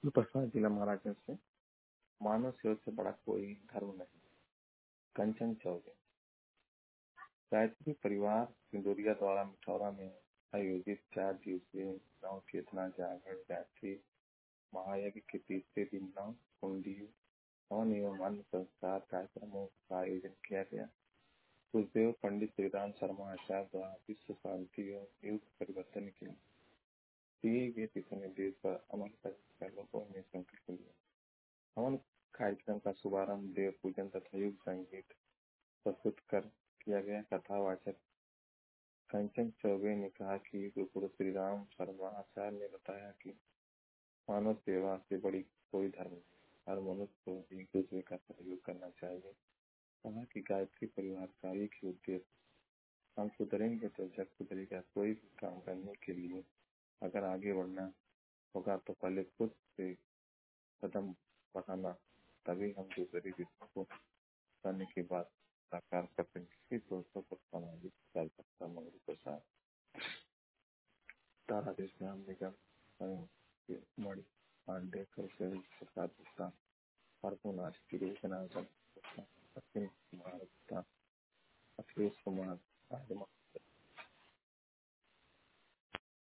प्रसाद जिला महाराजगंज से। मानव सेवा से बड़ा कोई धर्म नहीं। कंचन चौबे। गायत्री परिवार सिंदूरिया द्वारा मिठौरा में आयोजित 4 दिवसीय नव चेतना जागरण गायत्री महायज्ञ के तीसरे दिन नव कुंडी हवन एवं अन्य संस्कार कार्यक्रमों का आयोजन किया गया। गुरुदेव पंडित श्रीराम शर्मा आचार्य द्वारा विश्व शांति एवं युग परिवर्तन के दिए गए दिशा निर्देश पर अमल करने का लोगों ने संकल्प लिया। हवन कार्यक्रम का शुभारंभ देव पूजन तथा युग संगीत प्रस्तुत कर किया गया। कथावाचक कंचन चौबे ने कहा कि गुरु श्री राम शर्मा आचार्य ने बताया कि मानव सेवा से बड़ी कोई धर्म नहीं। हर मनुष्य को एक दूसरे का सहयोग करना चाहिए। कहा कि गायत्री परिवार का एक ही उद्देश्य, हम सुधरेंगे तो जग सुधरेगा। कोई भी काम करने के लिए अगर आगे बढ़ना होगा तो पहले खुद से कदम बढ़ाना, तभी हम दूसरे व्यक्ति को करने के बाद साकार कर सकेंगे। इस दोस्तों को सामाजिक कार्यकर्ता मंगल प्रसाद, तारा देश ग्राम निगम मणि पांडे, प्रसाद गुप्ता, हरपुनाथ,